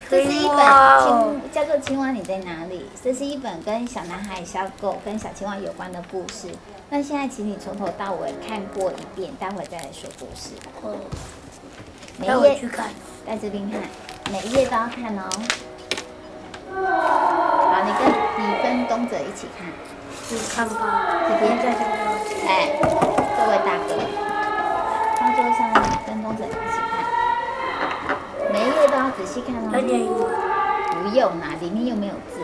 这是一本叫做《青蛙你在哪里》，这是一本跟小男孩、小狗跟小青蛙有关的故事。那现在请你从头到尾看过一遍，待会再来说故事。 带我去看， 在这边看，每一页都要看哦。好，你跟东哲一起看。 你看吧， 这边在这边。 哎，这位大哥，放桌上，跟东哲一起看。每一页都要仔细看哦。 要念英文。 不用啦，里面又没有字。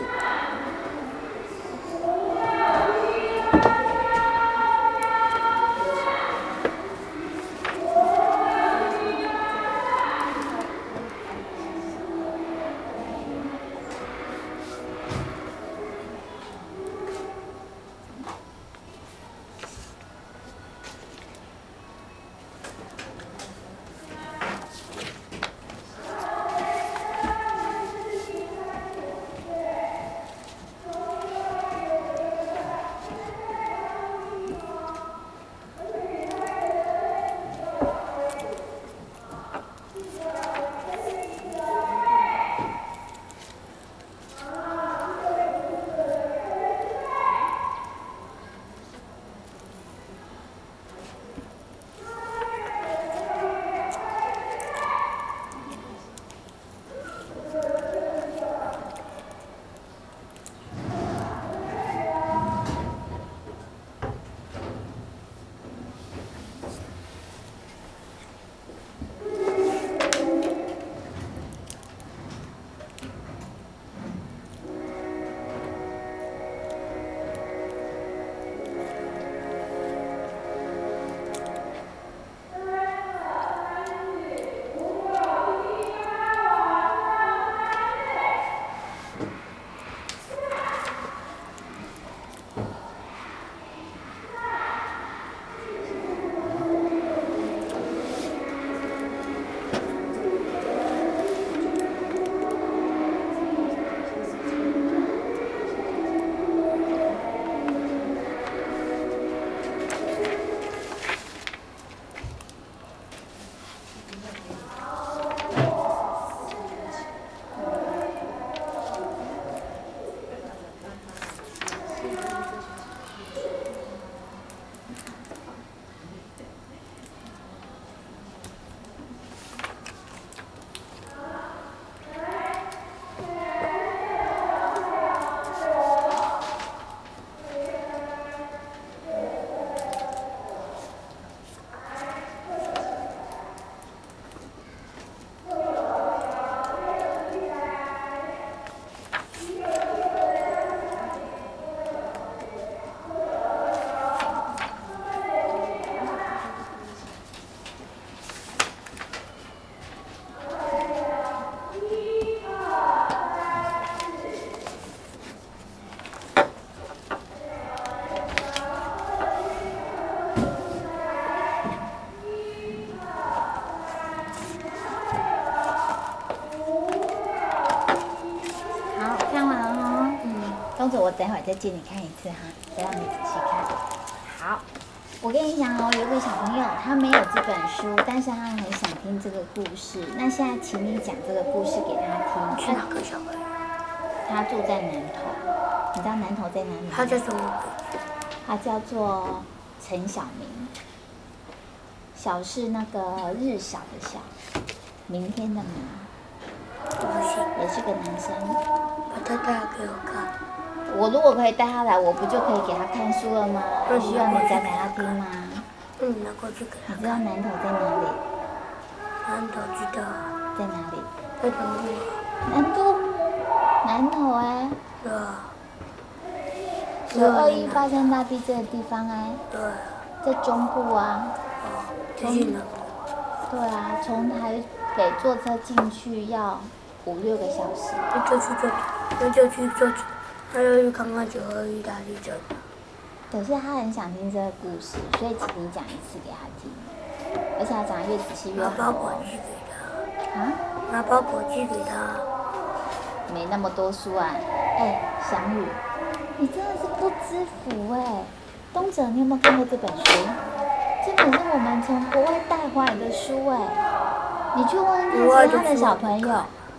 我等会儿再借你看一次哈，再让你仔细看。好，我跟你讲哦，有个小朋友他没有这本书，但是他很想听这个故事。那现在请你讲这个故事给他听。 是哪个小朋友？ 他住在南投，你知道南投在哪里吗？ 他叫什么？ 他叫做陈小明。小是那个日小的小，明天的明。 不行， 也是个男生。 把他带来给我看。 我如果可以带他来，我不就可以给他看书了吗？不需要你讲给他听吗？ 拿过去给他看。 你知道南投在哪里？ 南投知道。 在哪里？ 在南部。 南都？南投哎。 对啊。 有2·1发生大地震的地方哎。 对。 在中部啊。 哦，就是南部。 对啊，从台北坐车进去要5-6个小时。 那就去坐。他要去看看9·21大地震。 可是他很想听这个故事，所以请你讲一次给他听，而且他讲得越仔细越好。 拿包裹寄给他。 啊？ 拿包裹寄给他。 没那么多书啊。哎，祥宇，你真的是不知福哎。东哲，你有没有看过这本书？这本是我们从国外带回来的书哎。你去问问看其他的小朋友。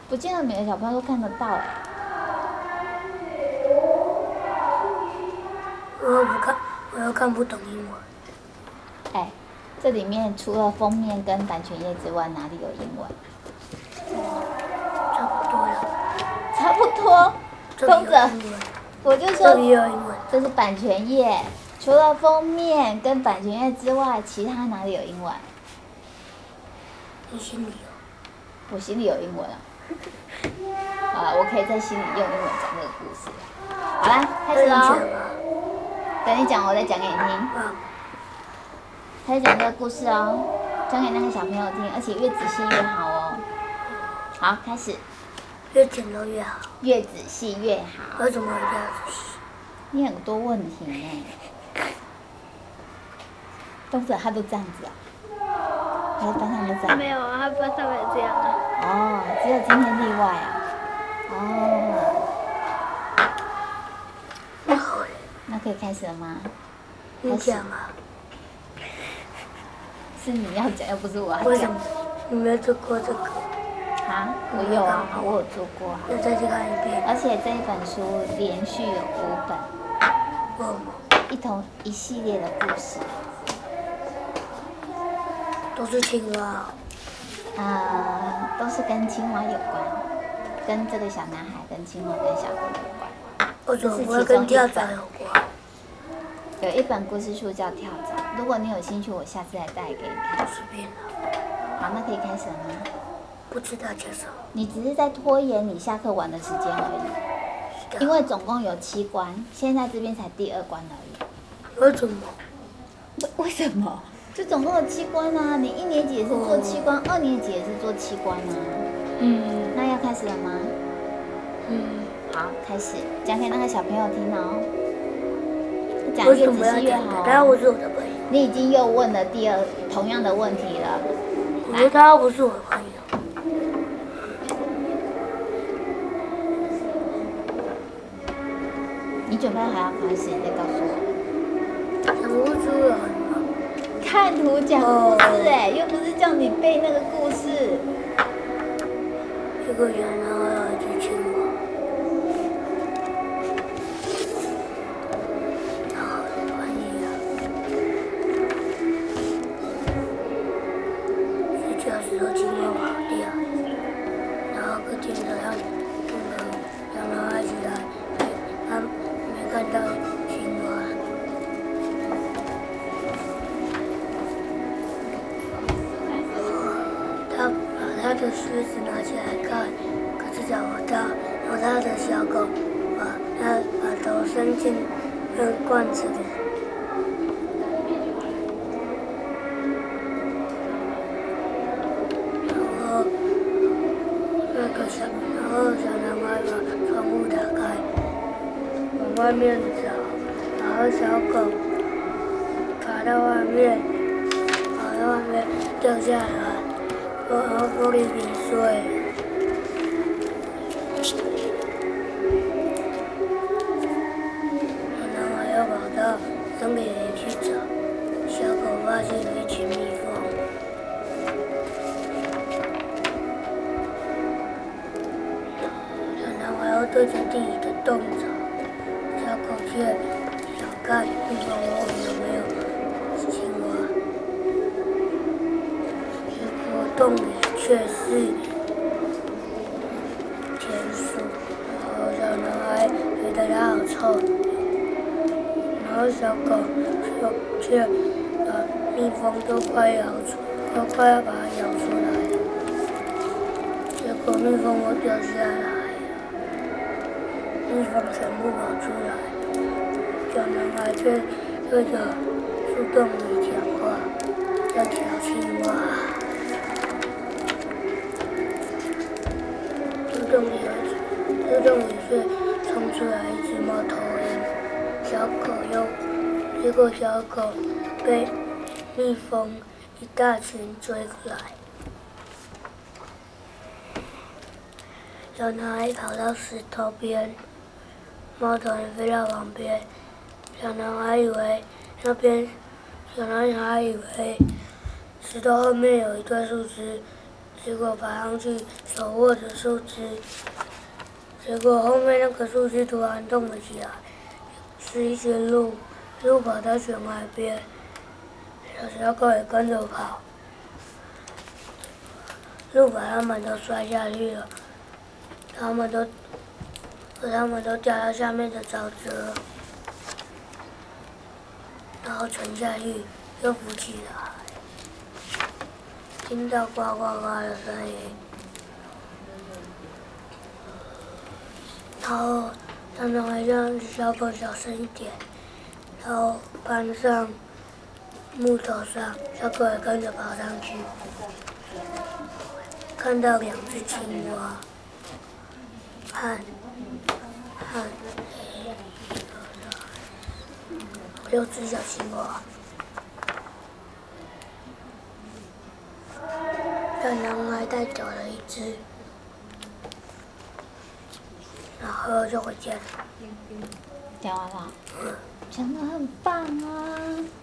不见得每个小朋友都看得到哎。 我又看不懂英文。 哎，这里面除了封面跟版权页之外，哪里有英文？ 差不多了。 差不多。公子，我就说这是版权页，除了封面跟版权页之外，其他哪里有英文？ 你心里有？ 我心里有英文啊。好，我可以在心里用英文讲这个故事。好啦，开始喽。等你讲，我再讲给你听。开始讲这个故事哦，讲给那个小朋友听，而且越仔细越好哦。好，开始。 越简陋越好。 越仔细越好。 为什么一定要仔细？ 你很多问题呢。东子他都这样子啊？他在班上都这样？ 没有啊，他班上没有这样啊。 哦，只有今天例外啊。哦。那可以开始了吗？ 你讲啊。 是你要讲，又不是我要讲。 为什么？你没有做过这个？ 啊，我有啊，我有做过啊。 那再去看一遍。 而且这一本书连续有5本。一系列的故事。 都是青蛙。 都是跟青蛙有关，跟这个小男孩、跟青蛙、跟小狗有关。 为什么不会跟跳蚤有关？ 有一本故事书叫《跳蚤》，如果你有兴趣，我下次再带给你看。 随便了。 好，那可以开始了吗？ 不知道介绍。 你只是在拖延你下课玩的时间而已，因为总共有7关，现在这边才第2关而已。 为什么？ 为什么？就总共有7关啊！你1年级也是做7关，2年级也是做7关啊。那要开始了吗？好，开始讲给那个小朋友听哦。讲越仔细越好。 他不是我的朋友。 你已经又问了同样的问题了。 我觉得他不是我的朋友。 你准备还要开始，你再告诉我。 讲不出来。 看图讲故事哎，又不是叫你背那个故事。 一个人然后有一只青蛙，然后翻译了。睡觉时候青蛙跑掉，然后隔天早上让他起来，他没看到青蛙。他把他的靴子拿起来看，可是找不到。然后他的小狗把头伸进罐子里。然后小男孩把窗户打开，往外面找，然后小狗爬到外面，掉下来。然后玻璃瓶碎了，然后又跑到森林里去找，小狗发现了一群蜜蜂，然后又对着地里的洞找，小狗却想看蜜蜂窝有没有青蛙。洞里却是田鼠，然后小男孩觉得它好臭，然后小狗却把蜜蜂都快要把它咬出来了，结果蜜蜂都掉下来了，蜜蜂全部跑出来，小男孩却对着树洞里讲话，要条青蛙。树洞里却冲出来一只猫头鹰，结果小狗被蜜蜂一大群追来。小男孩跑到石头边，猫头鹰飞到旁边，小男孩以为石头后面有一段树枝， 结果爬上去手握着树枝，结果后面那个树枝突然动了起来，是一群鹿，鹿跑到悬崖边，小狗也跟着跑，鹿把它们都摔下去了，它们都掉到下面的沼泽，然后沉下去，又浮起来，听到呱呱呱的声音，然后大男孩让小狗小声一点，然后搬上木头上，小狗也跟着跑上去，看到2只青蛙，和6只小青蛙。大男孩带走了1只，然后就回家了。 讲完了，讲得很棒啊！